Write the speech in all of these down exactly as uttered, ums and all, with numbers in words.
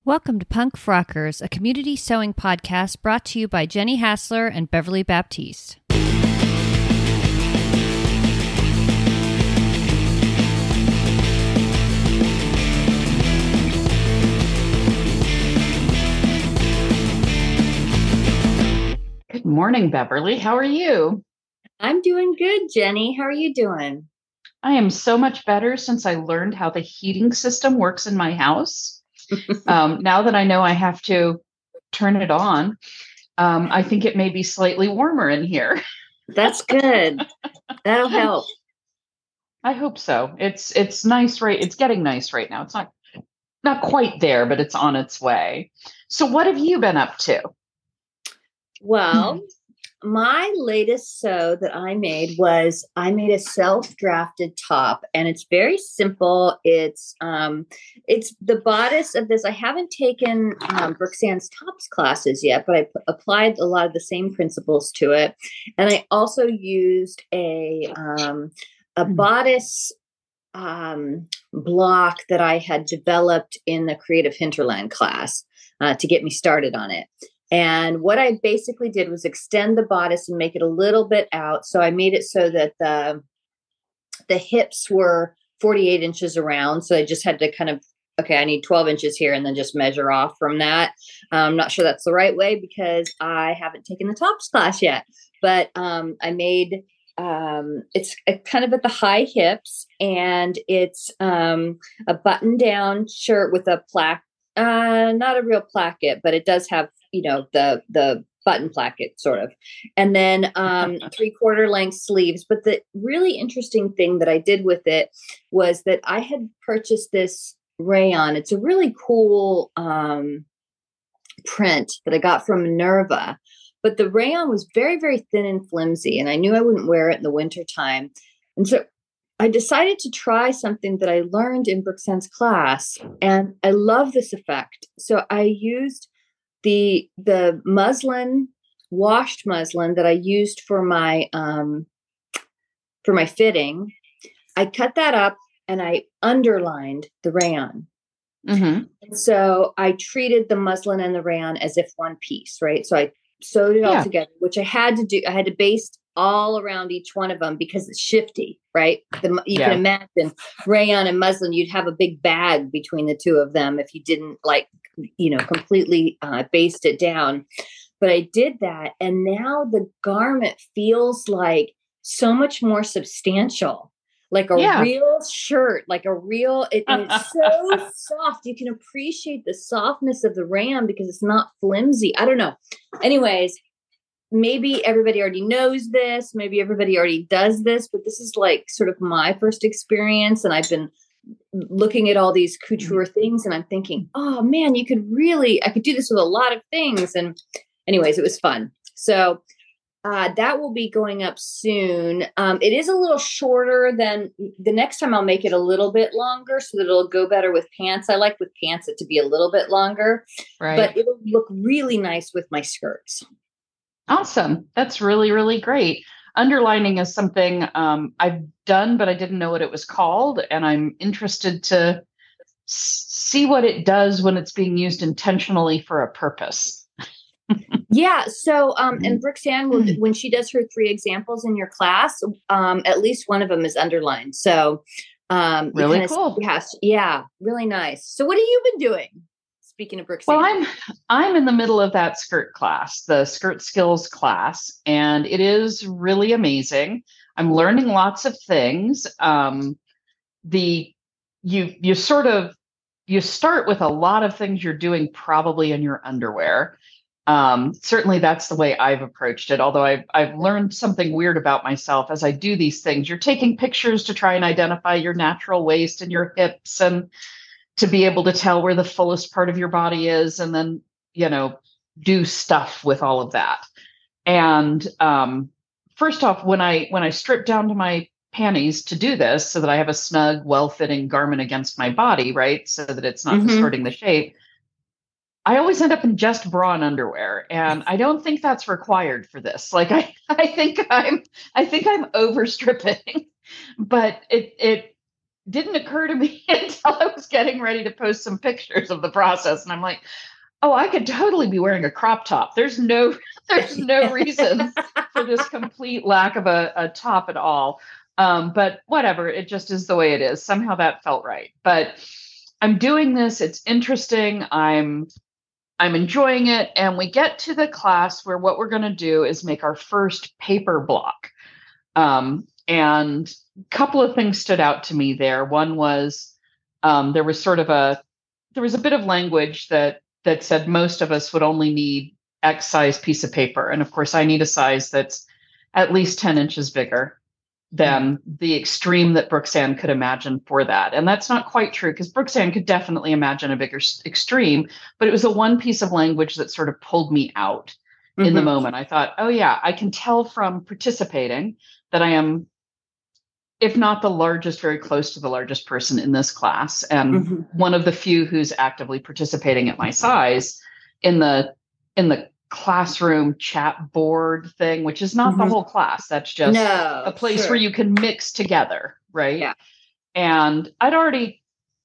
Welcome to Punk Frockers, a community sewing podcast brought to you by Jenny Hassler and Beverly Baptiste. Good morning, Beverly. How are you? I'm doing good, Jenny. How are you doing? I am so much better since I learned how the heating system works in my house. um, now that I know I have to turn it on, um, I think it may be slightly warmer in here. That's good. That'll help. I hope so. It's it's nice, right? It's getting nice right now. It's not not quite there, but it's on its way. So what have you been up to? Well, my latest sew that I made was I made a self-drafted top, and it's very simple. It's um, it's the bodice of this. I haven't taken um, Brooksand's tops classes yet, but I p- applied a lot of the same principles to it, and I also used a um, a bodice um, block that I had developed in the Creative Hinterland class uh, to get me started on it. And what I basically did was extend the bodice and make it a little bit out. So I made it so that the, the hips were forty-eight inches around. So I just had to kind of, okay, I need twelve inches here and then just measure off from that. I'm not sure that's the right way because I haven't taken the tops class yet. But um, I made, um, it's kind of at the high hips, and it's um, a button down shirt with a plaque, uh, not a real placket, but it does have, you know, the, the button placket sort of, and then um, three quarter length sleeves. But the really interesting thing that I did with it was that I had purchased this rayon. It's a really cool um, print that I got from Minerva, but the rayon was very, very thin and flimsy, and I knew I wouldn't wear it in the winter time. And so I decided to try something that I learned in Brooksand's class, and I love this effect. So I used the the muslin, washed muslin that I used for my um, for my fitting. I cut that up and I underlined the rayon. Mm-hmm. And so I treated the muslin and the rayon as if one piece, right? So I sewed it all Yeah. together, which I had to do. I had to baste all around each one of them because it's shifty, right? The, you Yeah. can imagine rayon and muslin, you'd have a big bag between the two of them if you didn't like, you know, completely uh, baste it down. But I did that. And now the garment feels like so much more substantial, like a Yeah. real shirt, like a real, it, and it's so soft. You can appreciate the softness of the rayon because it's not flimsy. I don't know. Anyways, maybe everybody already knows this. Maybe everybody already does this, but this is like sort of my first experience. And I've been looking at all these couture things and I'm thinking, oh man, you could really, I could do this with a lot of things. And anyways, it was fun. So uh, that will be going up soon. Um, it is a little shorter than the next time. I'll make it a little bit longer so that it'll go better with pants. I like with pants it to be a little bit longer, Right. but it'll look really nice with my skirts. Awesome. That's really, really great. Underlining is something um, I've done, but I didn't know what it was called. And I'm interested to s- see what it does when it's being used intentionally for a purpose. Yeah. So, um, and Brooksanne will, when she does her three examples in your class, um, at least one of them is underlined. So, um, Really kinda, cool. Yes, yeah, really nice. So what have you been doing? Speaking of Brooksanne. Well, I'm I'm in the middle of that skirt class, the skirt skills class, and it is really amazing. I'm learning lots of things. Um, the you you sort of you start with a lot of things you're doing probably in your underwear. Um, certainly that's the way I've approached it. Although I've I've learned something weird about myself as I do these things. You're taking pictures to try and identify your natural waist and your hips and to be able to tell where the fullest part of your body is, and then, you know, do stuff with all of that. And um, first off, when I when I strip down to my panties to do this so that I have a snug, well-fitting garment against my body, right, so that it's not Mhm. distorting the shape, I always end up in just bra and underwear. And I don't think that's required for this. Like I, I think I'm I think I'm overstripping. But it it didn't occur to me until I was getting ready to post some pictures of the process. And I'm like, oh, I could totally be wearing a crop top. There's no, there's no reason for this complete lack of a, a top at all. Um, but whatever, it just is the way it is. Somehow that felt right. But I'm doing this. It's interesting. I'm, I'm enjoying it. And we get to the class where what we're going to do is make our first paper block. Um, and a couple of things stood out to me there. One was, um, there was sort of a, there was a bit of language that, that said most of us would only need X size piece of paper. And of course I need a size that's at least ten inches bigger than the extreme that Brooks-Ann could imagine for that. And that's not quite true, because Brooks-Ann could definitely imagine a bigger extreme, but it was the one piece of language that sort of pulled me out mm-hmm. in the moment. I thought, oh yeah, I can tell from participating that I am, if not the largest, very close to the largest person in this class. And mm-hmm. one of the few who's actively participating at my size in the, in the classroom chat board thing, which is not mm-hmm. the whole class. That's just no, a place sure. where you can mix together. Right. Yeah. And I'd already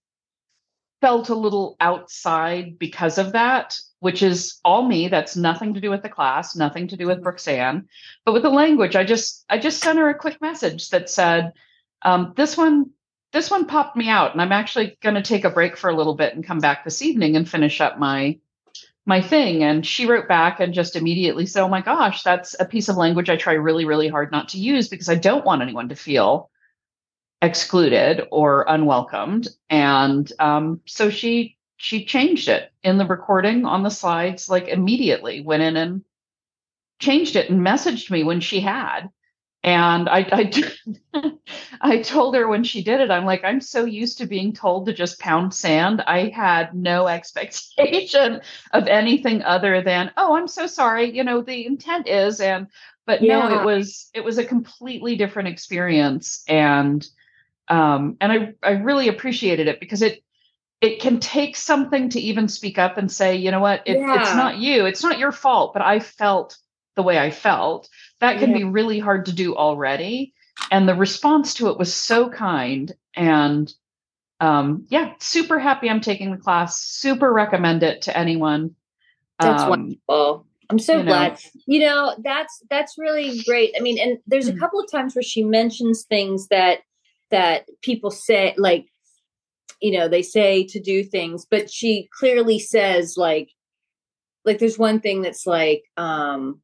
felt a little outside because of that, which is all me. That's nothing to do with the class, nothing to do with Brooks-Ann, but with the language, I just, I just sent her a quick message that said, um, this one, this one popped me out, and I'm actually going to take a break for a little bit and come back this evening and finish up my my thing. And she wrote back and just immediately said, oh my gosh, that's a piece of language I try really, really hard not to use, because I don't want anyone to feel excluded or unwelcomed. And um, so she, she changed it in the recording on the slides, like immediately went in and changed it and messaged me when she had. And I, I, I told her when she did it, I'm like, I'm so used to being told to just pound sand. I had no expectation of anything other than, oh, I'm so sorry. You know, the intent is, and, but yeah. no, it was, it was a completely different experience. And, um, and I, I really appreciated it, because it, it can take something to even speak up and say, you know what, it, yeah. it's not you, it's not your fault, but I felt the way I felt. That can yeah. be really hard to do already. And the response to it was so kind. And um, yeah, super happy I'm taking the class. Super recommend it to anyone. That's um, wonderful. I'm so you glad. know. You know, that's that's really great. I mean, and there's a couple of times where she mentions things that that people say, like, you know, they say to do things, but she clearly says, like, like there's one thing that's like, um,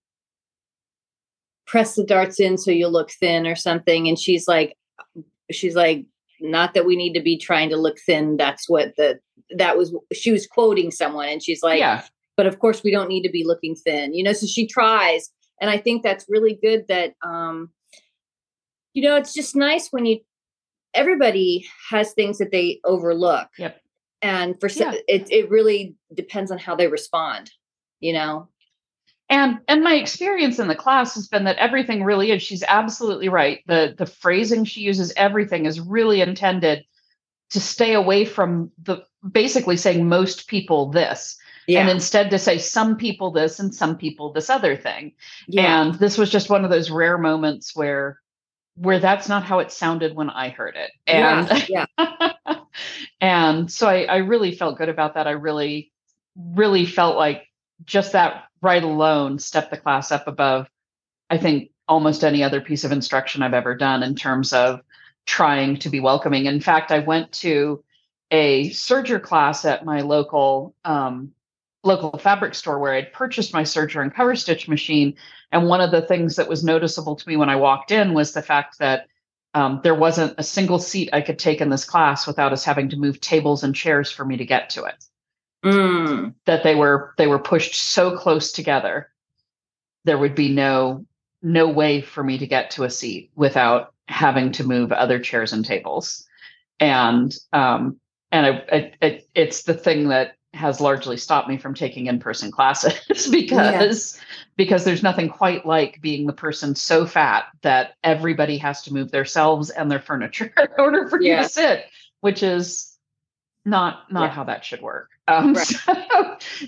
press the darts in so you'll look thin or something. And she's like, she's like, not that we need to be trying to look thin. That's what the, that was, she was quoting someone, and she's like, yeah. but of course we don't need to be looking thin, you know? So she tries. And I think that's really good that, um, you know, it's just nice when you, everybody has things that they overlook. Yep. And for yeah. it, it really depends on how they respond, you know? And and my experience in the class has been that everything really is, she's absolutely right. The the phrasing she uses, everything is really intended to stay away from the basically saying most people this, yeah. and instead to say some people this and some people this other thing. Yeah. And this was just one of those rare moments where where that's not how it sounded when I heard it. And yeah, yeah. and so I, I really felt good about that. I really, really felt like just that right alone stepped the class up above, I think, almost any other piece of instruction I've ever done in terms of trying to be welcoming. In fact, I went to a serger class at my local um, local fabric store where I'd purchased my serger and cover stitch machine. And one of the things that was noticeable to me when I walked in was the fact that um, there wasn't a single seat I could take in this class without us having to move tables and chairs for me to get to it. Mm. That they were they were pushed so close together, there would be no no way for me to get to a seat without having to move other chairs and tables. And um, and I, it, it, it's the thing that has largely stopped me from taking in-person classes because yeah. because there's nothing quite like being the person so fat that everybody has to move themselves and their furniture in order for yeah. you to sit, which is not not yeah. how that should work. Um, right. so,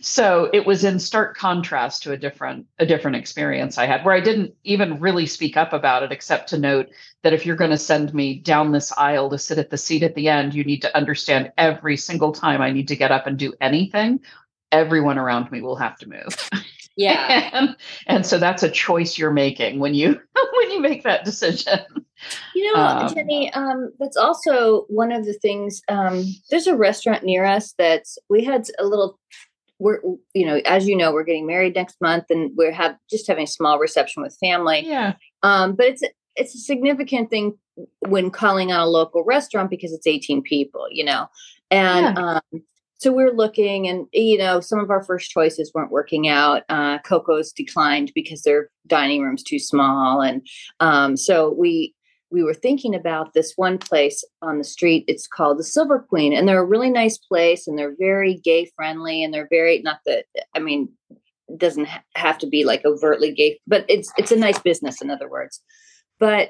So it was in stark contrast to a different a different experience I had, where I didn't even really speak up about it, except to note that if you're going to send me down this aisle to sit at the seat at the end, you need to understand every single time I need to get up and do anything, everyone around me will have to move. Yeah. and, and so that's a choice you're making when you when you make that decision. You know, Um, Jenny, um, that's also one of the things. Um, there's a restaurant near us that's, we had a little, we're, you know, as you know, we're getting married next month, and we're have just having a small reception with family. Yeah. Um, but it's, it's a significant thing when calling on a local restaurant because it's eighteen people, you know, and, Yeah. um, so we're looking, and, you know, some of our first choices weren't working out. Uh, Coco's declined because their dining room's too small. And, um, so we, we were thinking about this one place on the street. It's called the Silver Queen, and they're a really nice place, and they're very gay friendly, and they're very, not that, I mean, it doesn't ha- have to be like overtly gay, but it's, it's a nice business, in other words. But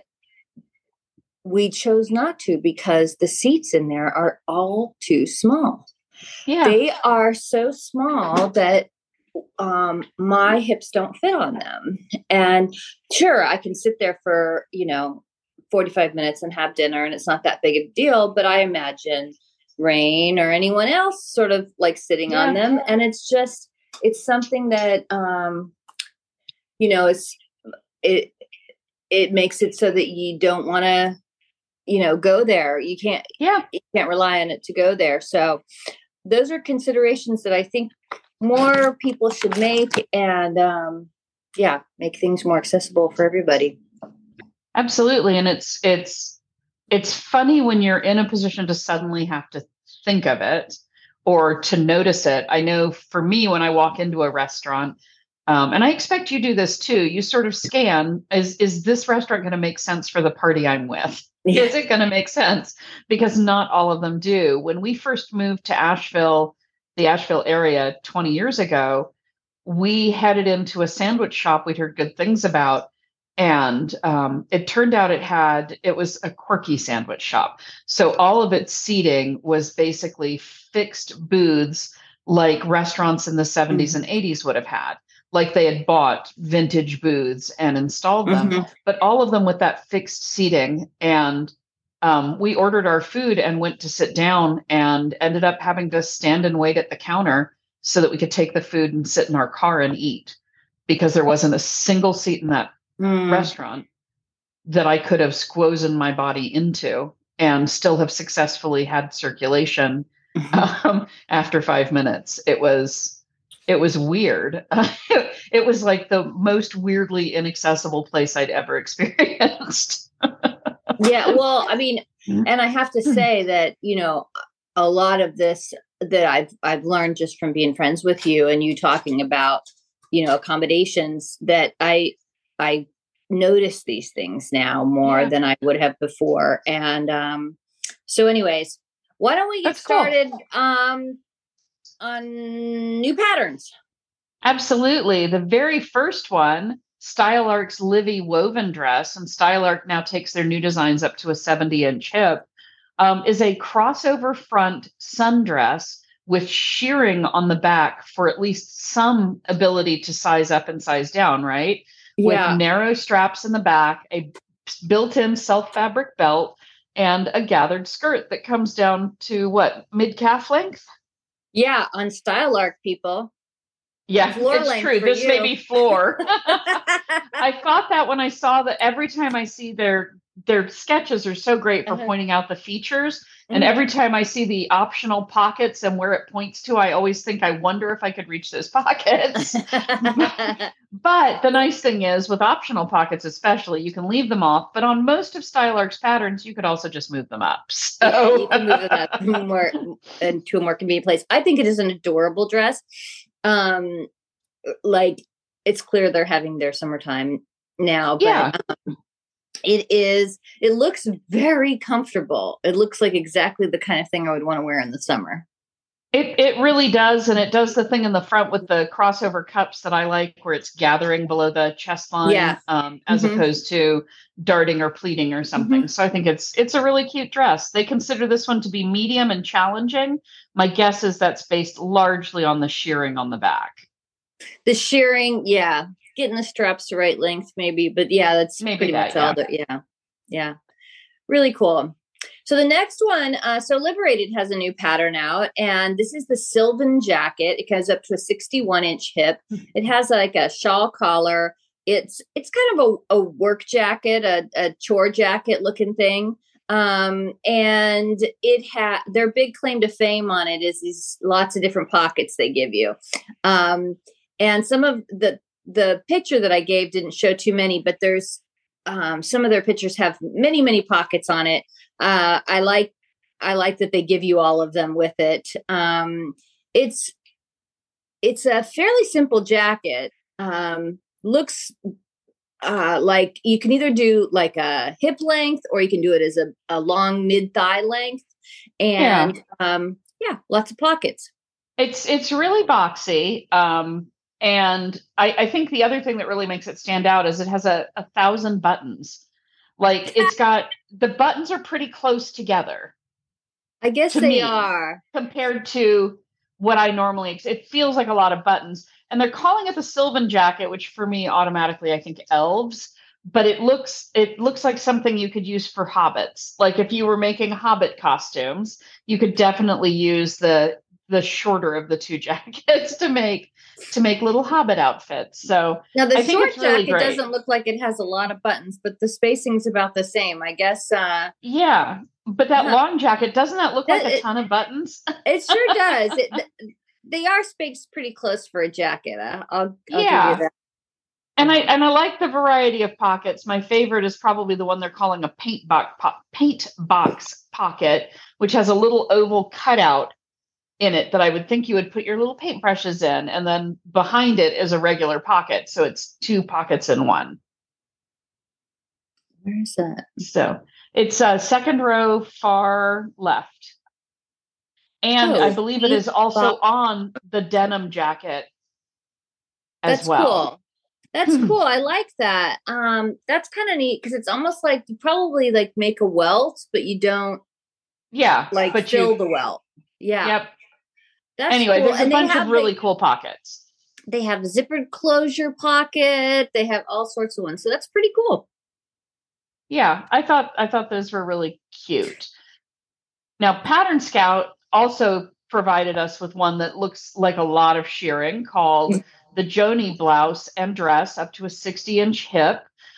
we chose not to because the seats in there are all too small. Yeah. They are so small that um, my hips don't fit on them. And sure, I can sit there for, you know, forty-five minutes and have dinner, and it's not that big of a deal. But I imagine Rain or anyone else sort of like sitting Yeah. on them. And it's just, it's something that, um, you know, it's, it, it makes it so that you don't want to, you know, go there. You can't, Yeah. you can't rely on it to go there. So those are considerations that I think more people should make, and um, yeah, make things more accessible for everybody. Absolutely. And it's, it's, it's funny when you're in a position to suddenly have to think of it or to notice it. I know for me, when I walk into a restaurant, um, and I expect you do this too, you sort of scan, is, is this restaurant going to make sense for the party I'm with? Yeah. Is it going to make sense? Because not all of them do. When we first moved to Asheville, the Asheville area twenty years ago, we headed into a sandwich shop we'd heard good things about. And um, it turned out it had, it was a quirky sandwich shop. So all of its seating was basically fixed booths like restaurants in the seventies Mhm. and eighties would have had. Like they had bought vintage booths and installed them, Mhm. but all of them with that fixed seating. And um, we ordered our food and went to sit down and ended up having to stand and wait at the counter so that we could take the food and sit in our car and eat, because there wasn't a single seat in that Mm. restaurant that I could have squozen my body into and still have successfully had circulation um, after five minutes. It was, it was weird. It was like the most weirdly inaccessible place I'd ever experienced. Yeah, well, I mean, and I have to say that, you know, a lot of this that I've I've learned just from being friends with you and you talking about, you know, accommodations, that I I notice these things now more Yeah. than I would have before. And um so anyways, why don't we get That's cool. started um on new patterns? Absolutely. The very first one, Style Arc's Livy woven dress, and Style Arc now takes their new designs up to a seventy inch hip, um, is a crossover front sundress with shearing on the back for at least some ability to size up and size down, right? Yeah. With narrow straps in the back, a built-in self-fabric belt, and a gathered skirt that comes down to what, mid-calf length? Yeah, on Style Arc, people. Yeah, Floor it's length true. for This you. may be floor. I thought that when I saw that, every time I see their their sketches are so great for Uh-huh. pointing out the features. And Mhm. every time I see the optional pockets and where it points to, I always think, I wonder if I could reach those pockets. But the nice thing is, with optional pockets especially, you can leave them off. But on most of Style Arc's patterns, you could also just move them up. So Yeah, you can move it up more into a more convenient place. I think it is an adorable dress. Um, like, it's clear they're having their summertime now, but Yeah. um, it is, it looks very comfortable. It looks like exactly the kind of thing I would want to wear in the summer. It it really does, and it does the thing in the front with the crossover cups that I like, where it's gathering below the chest line, Yeah. um, as Mhm. opposed to darting or pleating or something. Mhm. So I think it's it's a really cute dress. They consider this one to be medium and challenging. My guess is that's based largely on the shearing on the back. The shearing, yeah, getting the straps the right length, maybe, but yeah, that's Maybe pretty that, much all. yeah. That, yeah, yeah, really cool. So the next one, uh, so Liberated has a new pattern out, and this is the Sylvan jacket. It goes up to a sixty-one inch hip. It has like a shawl collar. It's it's kind of a, a work jacket, a, a chore jacket looking thing. Um, and it had their big claim to fame on it is these lots of different pockets they give you. Um, and some of the the picture that I gave didn't show too many, but there's um, some of their pictures have many, many pockets on it. Uh, I like, I like that they give you all of them with it. Um, it's, it's a fairly simple jacket. Um, looks, uh, like you can either do like a hip length or you can do it as a, a long mid thigh length. And, yeah. um, yeah, lots of pockets. It's, it's really boxy. Um, and I, I think the other thing that really makes it stand out is it has a, a thousand buttons. Like it's got, the buttons are pretty close together. I guess to they me, are. Compared to what I normally, it feels like a lot of buttons. And they're calling it the Sylvan jacket, which for me automatically, I think elves, but it looks, it looks like something you could use for hobbits. Like if you were making hobbit costumes, you could definitely use the, the shorter of the two jackets to make to make little hobbit outfits. So now the I think short it's really jacket great. Doesn't look like it has a lot of buttons, but the spacing's about the same, I guess. Uh, yeah, but that huh. long jacket, doesn't that look that, like a ton it, of buttons? It sure does. It, they are spaced pretty close for a jacket. I'll, I'll yeah. give you that. And I and I like the variety of pockets. My favorite is probably the one they're calling a paint box po- paint box pocket, which has a little oval cutout in it that I would think you would put your little paintbrushes in, and then behind it is a regular pocket, so it's two pockets in one. Where's that? So it's a uh, second row far left, and oh, I believe it is also on the denim jacket as that's well. Cool. That's hmm. cool. I like that. Um, that's kind of neat because it's almost like you probably like make a welt, but you don't. Yeah, like but fill you, the welt. Yeah. Yep. That's anyway, cool. there's a and bunch of really they, cool pockets. They have a zippered closure pocket. They have all sorts of ones. So that's pretty cool. Yeah, I thought I thought those were really cute. Now, Pattern Scout also provided us with one that looks like a lot of shearing called the Joni blouse and dress up to a sixty inch hip.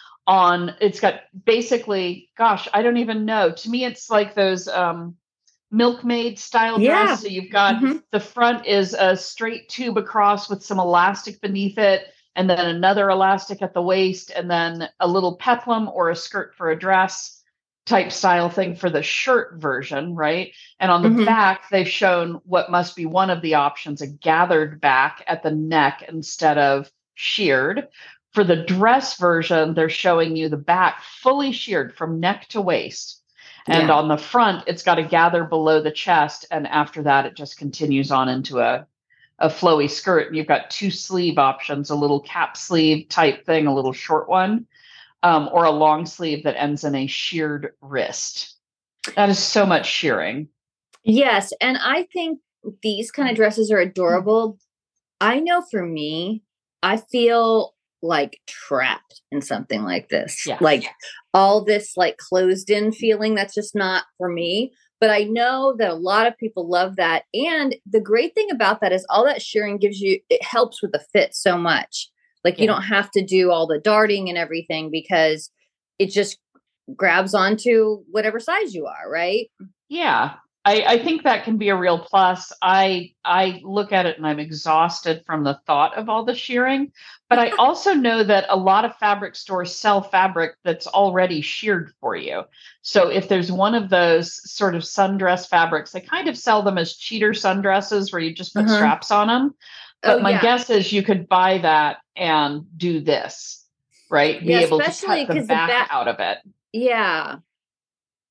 On it's got basically, gosh, I don't even know. To me, it's like those um, milkmaid style yeah. dress. So you've got mm-hmm. the front is a straight tube across with some elastic beneath it, and then another elastic at the waist, and then a little peplum or a skirt for a dress type style thing for the shirt version, right? And on the mm-hmm. back, they've shown what must be one of the options, a gathered back at the neck instead of sheared. For the dress version, they're showing you the back fully sheared from neck to waist. And yeah. on the front, it's got a gather below the chest. And after that, it just continues on into a, a flowy skirt. And you've got two sleeve options, a little cap sleeve type thing, a little short one, um, or a long sleeve that ends in a sheared wrist. That is so much shearing. Yes. And I think these kind of dresses are adorable. I know for me, I feel like trapped in something like this. Yeah. Like all this like closed in feeling, that's just not for me. But I know that a lot of people love that. And the great thing about that is all that shearing gives you, it helps with the fit so much. Like yeah. you don't have to do all the darting and everything because it just grabs onto whatever size you are, right? Yeah. I, I think that can be a real plus. I I look at it and I'm exhausted from the thought of all the shearing. But I also know that a lot of fabric stores sell fabric that's already sheared for you. So if there's one of those sort of sundress fabrics, they kind of sell them as cheater sundresses where you just put uh-huh. straps on them. But oh, my yeah. guess is you could buy that and do this, right? Be yeah, able to cut the back, the back out of it. Yeah.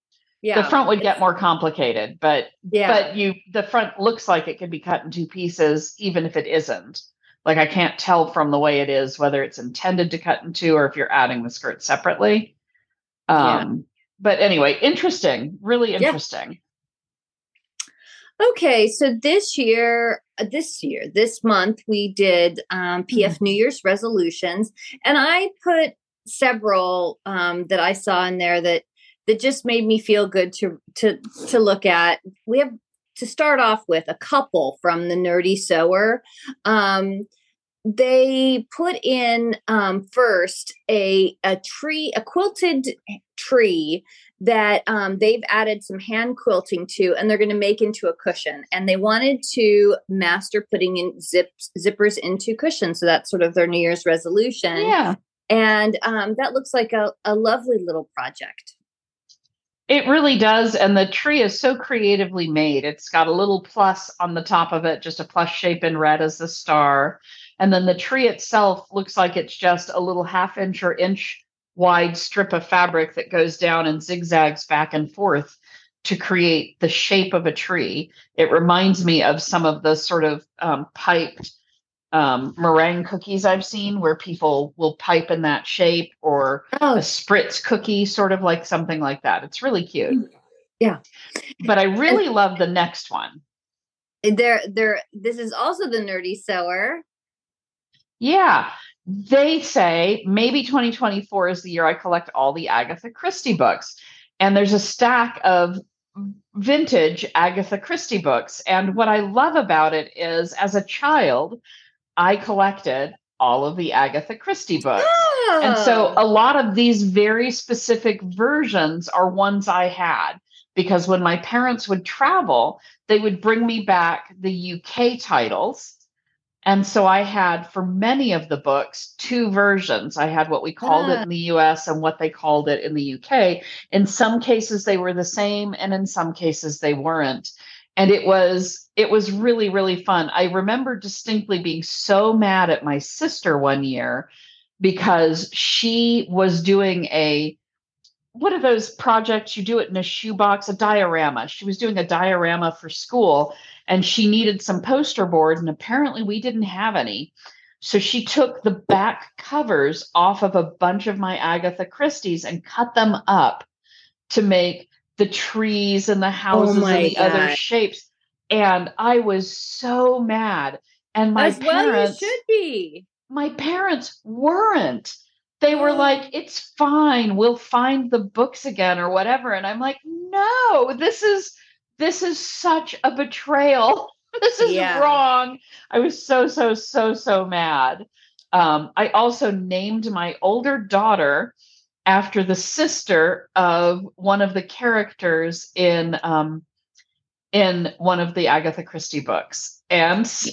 Yeah. The front would get more complicated, but Yeah. but you the front looks like it could be cut in two pieces, even if it isn't. Like I can't tell from the way it is whether it's intended to cut in two or if you're adding the skirt separately. Um, Yeah. But anyway, interesting, really interesting. Okay, so this year, uh, this year, this month, we did um, P F New Year's resolutions, and I put several um, that I saw in there that that just made me feel good to to to look at. We have to start off with a couple from the Nerdy Sewer. Um, they put in um, first a a tree, a quilted tree that um, they've added some hand quilting to, and they're going to make into a cushion. And they wanted to master putting in zips zippers into cushions, so that's sort of their New Year's resolution. Yeah, and um, that looks like a, a lovely little project. it really does. And the tree is so creatively made. It's got a little plus on the top of it, just a plus shape in red as the star. And then the tree itself looks like it's just a little half inch or inch wide strip of fabric that goes down and zigzags back and forth to create the shape of a tree. It reminds me of some of the sort of um, piped um, meringue cookies I've seen where people will pipe in that shape, or Oh. a spritz cookie, sort of like something like that. It's really cute. Yeah. But I really and love the next one. There, there, this is also the Nerdy Sewer. Yeah. They say maybe twenty twenty-four is the year I collect all the Agatha Christie books. And there's a stack of vintage Agatha Christie books. And what I love about it is, as a child, I collected all of the Agatha Christie books. Oh. And so a lot of these very specific versions are ones I had, because when my parents would travel, they would bring me back the U K titles. And so I had, for many of the books, two versions. I had what we called it in the U S and what they called it in the U K. In some cases, they were the same, and in some cases, they weren't. And it was it was really, really fun. I remember distinctly being so mad at my sister one year because she was doing a, what are those projects you do it in a shoebox, a diorama. She was doing a diorama for school, and she needed some poster board, and apparently we didn't have any. So she took the back covers off of a bunch of my Agatha Christie's and cut them up to make the trees and the houses oh and the God. other shapes. And I was so mad. And my As parents, well you should be. My parents weren't. They were like, it's fine, we'll find the books again or whatever. And I'm like, no, this is this is such a betrayal. This is yeah. wrong. I was so, so, so, so mad. Um, I also named my older daughter after the sister of one of the characters in um, in one of the Agatha Christie books. And so,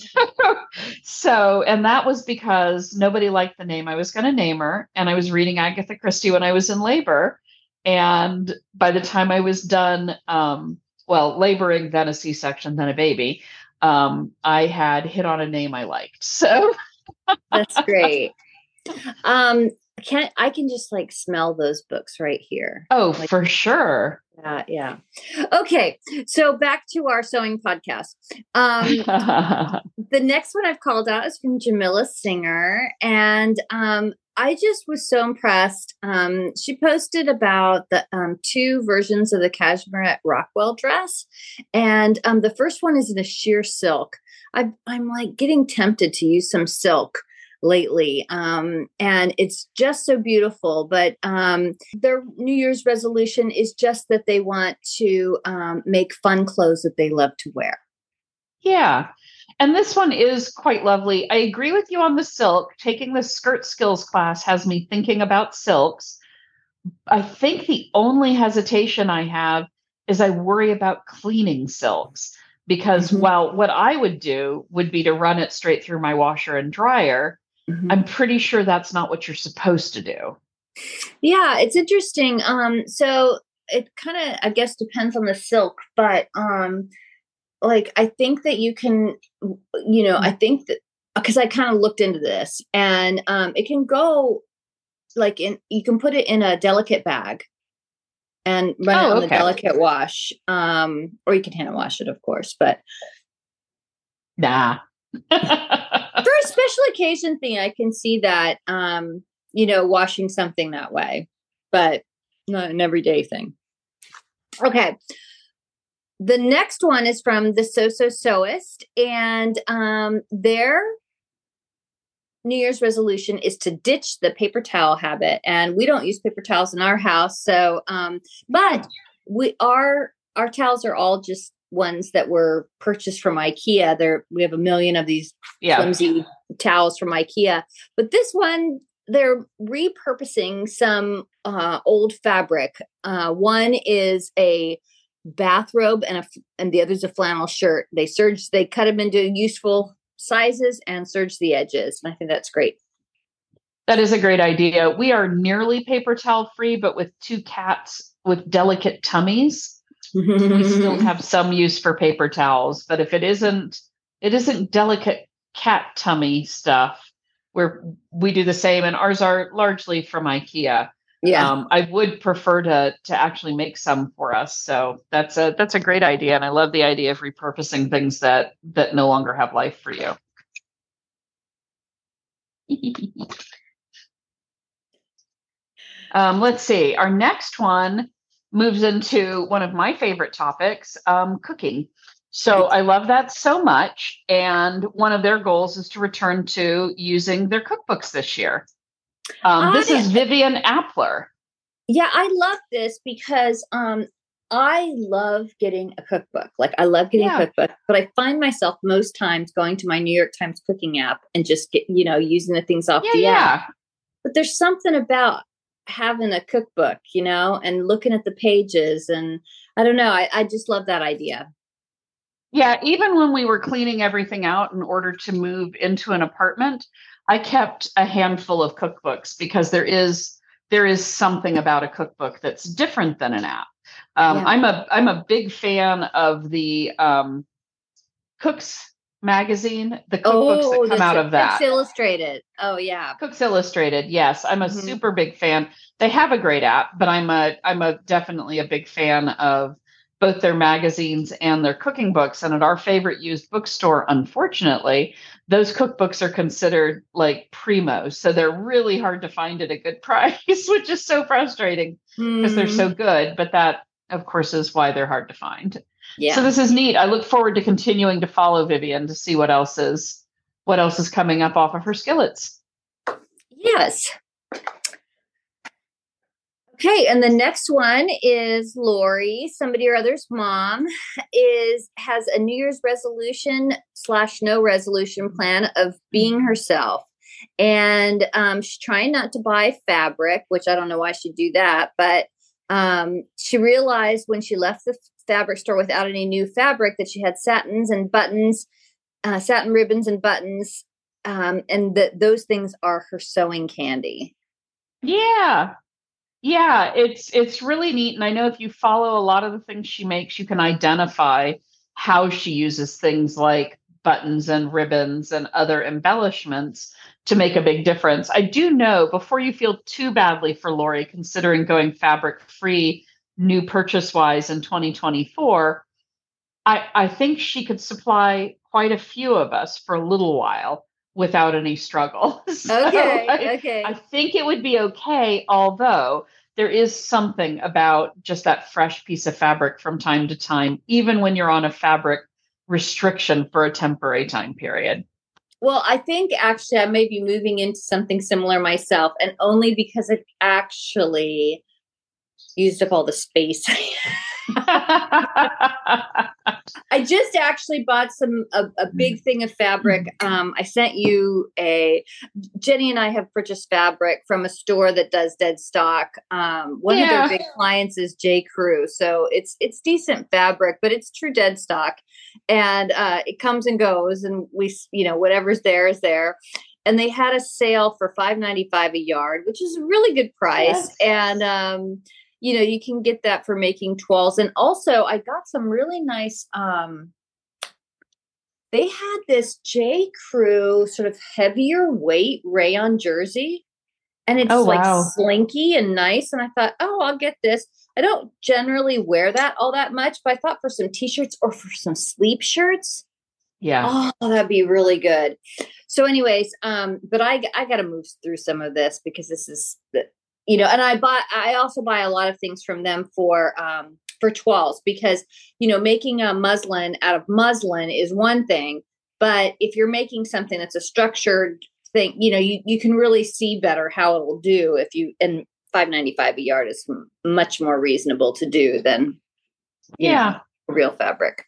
so, and that was because nobody liked the name I was going to name her. And I was reading Agatha Christie when I was in labor. And by the time I was done, um, well, laboring, then a C-section, then a baby, um, I had hit on a name I liked. So that's great. Um, can I can just like smell those books right here. Oh, like, for sure. Yeah, yeah. Okay, so back to our sewing podcast. Um, the next one I've called out is from Jamila Singer, and um, I just was so impressed. Um, she posted about the um, two versions of the Cashmere Rockwell dress, and um, the first one is in a sheer silk. I, I'm like getting tempted to use some silk lately. Um, and it's just so beautiful, but, um, their New Year's resolution is just that they want to, um, make fun clothes that they love to wear. Yeah. And this one is quite lovely. I agree with you on the silk. Taking the skirt skills class has me thinking about silks. I think the only hesitation I have is I worry about cleaning silks, because mm-hmm. while what I would do would be to run it straight through my washer and dryer, mm-hmm. I'm pretty sure that's not what you're supposed to do. Yeah, it's interesting. Um, so it kind of, I guess, depends on the silk, but um, like, I think that you can, you know, I think that, because I kind of looked into this, and um, it can go like in, you can put it in a delicate bag, and run Oh, it on okay. the delicate wash. Um, or you can hand wash it, of course, but nah. for a special occasion thing, I can see that, um, you know, washing something that way, but not an everyday thing. Okay. The next one is from the So So Sewist, and um, their New Year's resolution is to ditch the paper towel habit. And we don't use paper towels in our house. So, um, but we are, our towels are all just ones that were purchased from IKEA. There, we have a million of these Yeah. flimsy towels from IKEA, but this one, they're repurposing some uh, old fabric. Uh, one is a bathrobe and a, and the other's a flannel shirt. They serge, they cut them into useful sizes and serge the edges. And I think that's great. That is a great idea. We are nearly paper towel free, but with two cats with delicate tummies, we still have some use for paper towels. But if it isn't, it isn't delicate cat tummy stuff, where we do the same, and ours are largely from IKEA. Yeah. Um, I would prefer to to actually make some for us. So that's a that's a great idea, and I love the idea of repurposing things that that no longer have life for you. um, let's see. Our next one moves into one of my favorite topics, um, cooking. So I love that so much, and one of their goals is to return to using their cookbooks this year. Um, this I, is Vivian Appler. Yeah, I love this because um, I love getting a cookbook. Like I love getting Yeah. a cookbook, but I find myself most times going to my New York Times cooking app and just get, you know, using the things off Yeah, the yeah. app. But there's something about having a cookbook, you know, and looking at the pages, and I don't know. I, I just love that idea. Yeah, even when we were cleaning everything out in order to move into an apartment, I kept a handful of cookbooks because there is there is something about a cookbook that's different than an app. Um, Yeah. I'm a I'm a big fan of the um, Cooks magazine, the cookbooks Oh, that come the out of that. Cooks Illustrated. Oh yeah. Cooks Illustrated, yes, I'm a Mhm. super big fan. They have a great app, but I'm a I'm a definitely a big fan of both their magazines and their cooking books. And at our favorite used bookstore, unfortunately, those cookbooks are considered like primo, so they're really hard to find at a good price, which is so frustrating because they're so good. But that, of course, is why they're hard to find. Yeah. So this is neat. I look forward to continuing to follow Vivian to see what else is what else is coming up off of her skillets. Yes. Okay, and the next one is Lori, somebody or other's mom, is has a New Year's resolution slash no resolution plan of being herself. And um, she's trying not to buy fabric, which I don't know why she'd do that, but um, she realized when she left the fabric store without any new fabric that she had satins and buttons, uh, satin ribbons and buttons, um, and that those things are her sewing candy. Yeah. Yeah, it's it's really neat. And I know if you follow a lot of the things she makes, you can identify how she uses things like buttons and ribbons and other embellishments to make a big difference. I do know, before you feel too badly for Lori, considering going fabric free new purchase wise in twenty twenty-four, I, I think she could supply quite a few of us for a little while without any struggle. So Okay, I, okay. I think it would be okay, although there is something about just that fresh piece of fabric from time to time, even when you're on a fabric restriction for a temporary time period. Well, I think actually I may be moving into something similar myself, and only because it actually used up all the space. I just actually bought some a, a big thing of fabric. Um, I sent you a Jenny and I have purchased fabric from a store that does dead stock. Um, one Yeah. of their big clients is J. Crew, so it's it's decent fabric, but it's true dead stock, and uh, it comes and goes, and we you know whatever's there is there. And they had a sale for five ninety-five a yard, which is a really good price, Yes. and um, you know, you can get that for making twirls. And also I got some really nice, um, they had this J. Crew sort of heavier weight rayon jersey, and it's Oh, like wow. slinky and nice. And I thought, oh, I'll get this. I don't generally wear that all that much, but I thought for some t-shirts or for some sleep shirts, Yeah. oh, that'd be really good. So anyways, um, but I, I got to move through some of this because this is, the, you know, and I buy, I also buy a lot of things from them for, um, for toiles because, you know, making a muslin out of muslin is one thing, but if you're making something that's a structured thing, you know, you, you can really see better how it will do if you, and five ninety-five a yard is m- much more reasonable to do than, you Yeah. know, real fabric.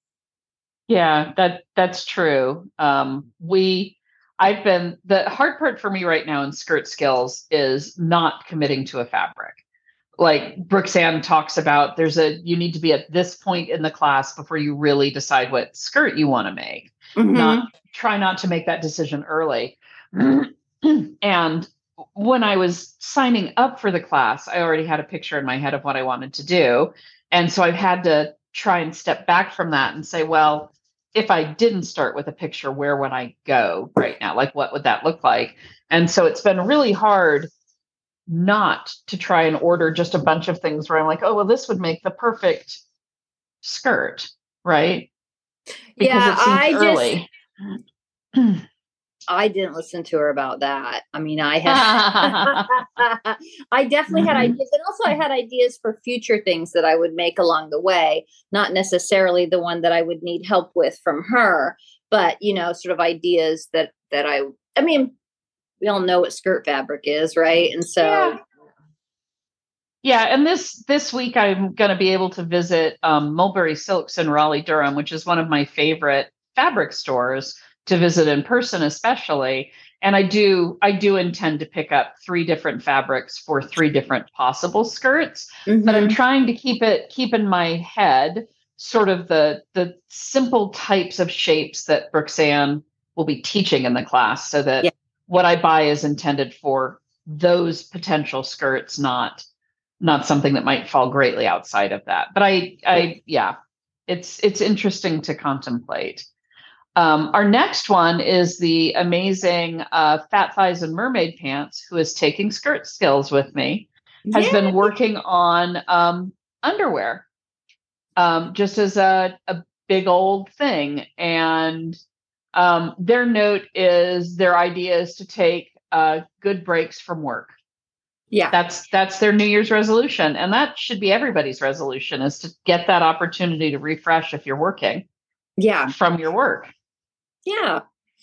Yeah, that that's true. Um, we, I've been, the hard part for me right now in skirt skills is not committing to a fabric. Like Brooksand talks about, there's a, you need to be at this point in the class before you really decide what skirt you want to make. Mm-hmm. Not try not to make that decision early. And when I was signing up for the class, I already had a picture in my head of what I wanted to do. And so I've had to try and step back from that and say, well, if I didn't start with a picture, where would I go right now? Like, what would that look like? And so it's been really hard not to try and order just a bunch of things where I'm like, oh, well, this would make the perfect skirt, right? Because Yeah, it seems I early. just, I didn't listen to her about that. I mean, I had, I definitely had ideas. And also I had ideas for future things that I would make along the way, not necessarily the one that I would need help with from her, but, you know, sort of ideas that, that I, I mean, we all know what skirt fabric is, right? And so. Yeah. Yeah, and this this week I'm going to be able to visit um, Mulberry Silks in Raleigh, Durham, which is one of my favorite fabric stores to visit in person, especially. And I do I do intend to pick up three different fabrics for three different possible skirts, Mm-hmm. but I'm trying to keep it keep in my head sort of the the simple types of shapes that Brooksand will be teaching in the class, so that yeah. what I buy is intended for those potential skirts, not not something that might fall greatly outside of that. But I, I, yeah, it's, it's interesting to contemplate. Um, our next one is the amazing uh, Fat Thighs and Mermaid Pants, who is taking skirt skills with me, has Yay! been working on um, underwear, um, just as a, a big old thing. And um, their note is their idea is to take uh, good breaks from work. Yeah. That's that's their New Year's resolution. And that should be everybody's resolution, is to get that opportunity to refresh if you're working. Yeah. From your work. Yeah.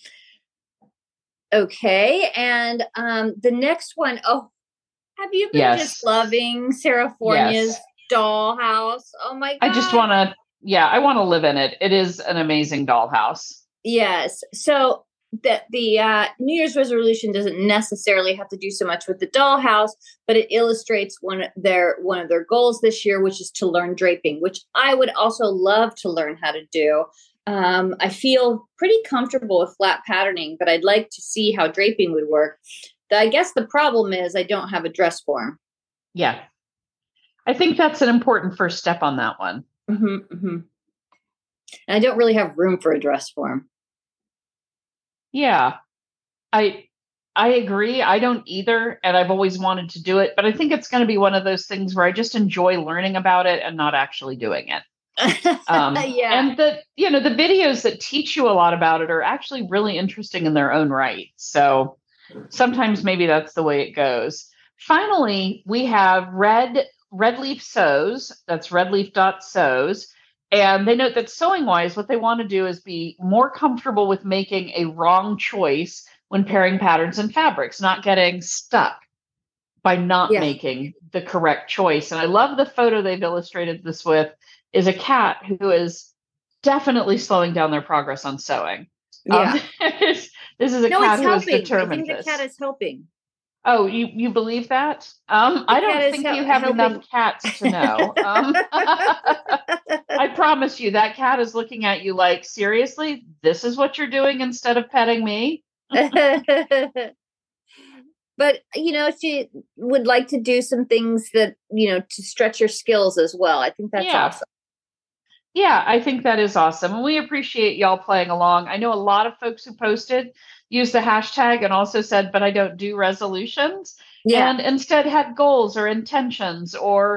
Okay. And um, the next one, oh, have you been Yes. just loving Sarah Fornia's Yes. dollhouse? Oh my God. I just want to, yeah, I want to live in it. It is an amazing dollhouse. Yes. So that the uh, New Year's resolution doesn't necessarily have to do so much with the dollhouse, but it illustrates one of their one of their goals this year, which is to learn draping, which I would also love to learn how to do. Um, I feel pretty comfortable with flat patterning, but I'd like to see how draping would work. The, I guess the problem is I don't have a dress form. Yeah. I think that's an important first step on that one. Mm-hmm, mm-hmm. And I don't really have room for a dress form. Yeah, I I agree. I don't either. And I've always wanted to do it, but I think it's going to be one of those things where I just enjoy learning about it and not actually doing it. Um, yeah. And the, you know, the videos that teach you a lot about it are actually really interesting in their own right. So sometimes maybe that's the way it goes. Finally, we have Red Redleaf Sews. That's redleaf dot sews. And they note that sewing wise, what they want to do is be more comfortable with making a wrong choice when pairing patterns and fabrics, not getting stuck by not Yeah. making the correct choice. And I love the photo they've illustrated this with, is a cat who is definitely slowing down their progress on sewing. Yeah. Um, this is a no, cat it's who has helping. determined I think this. the cat is helping. Oh, you, you believe that? Um, I don't think hel- you have helping. enough cats to know. Um, I promise you, that cat is looking at you like, seriously, this is what you're doing instead of petting me? But, you know, she would like to do some things that, you know, to stretch her skills as well. I think that's Yeah. awesome. Yeah, I think that is awesome. And we appreciate y'all playing along. I know a lot of folks who posted used the hashtag and also said, but I don't do resolutions. Yeah. And instead had goals or intentions or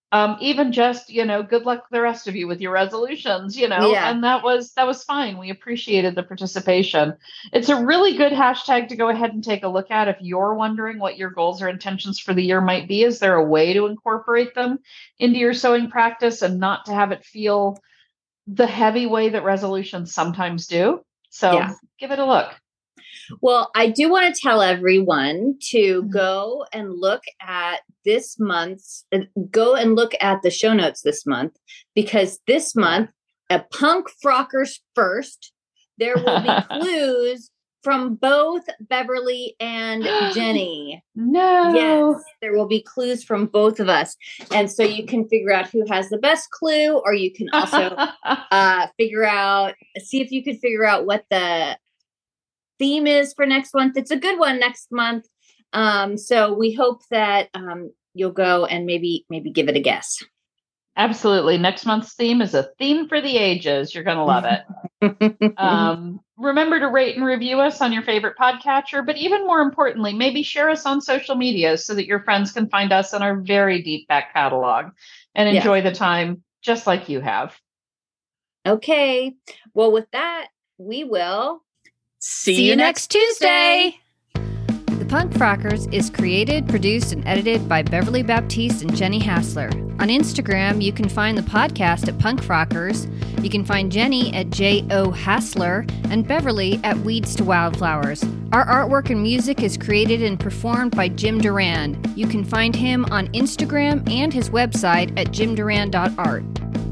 um, even just, you know, good luck the rest of you with your resolutions, you know, Yeah. and that was, that was fine. We appreciated the participation. It's a really good hashtag to go ahead and take a look at if you're wondering what your goals or intentions for the year might be. Is there a way to incorporate them into your sewing practice and not to have it feel the heavy way that resolutions sometimes do? So Yeah. give it a look. Well, I do want to tell everyone to go and look at this month's, uh, go and look at the show notes this month, because this month at Punk Frockers First, there will be clues from both Beverly and Jenny. No. Yes, there will be clues from both of us. And so you can figure out who has the best clue, or you can also uh, figure out, see if you can figure out what the theme is for next month. It's a good one next month. Um, so we hope that um, you'll go and maybe maybe give it a guess. Absolutely. Next month's theme is a theme for the ages. You're going to love it. um, remember to rate and review us on your favorite podcatcher, but even more importantly, maybe share us on social media so that your friends can find us in our very deep back catalog and enjoy yeah. the time just like you have. Okay. Well, with that, we will See, See you next Tuesday. The Punk Frockers is created, produced, and edited by Beverly Baptiste and Jenny Hassler. On Instagram, you can find the podcast at Punk Frockers. You can find Jenny at J O Hassler and Beverly at Weeds to Wildflowers. Our artwork and music is created and performed by Jim Durand. You can find him on Instagram and his website at jim durand dot art.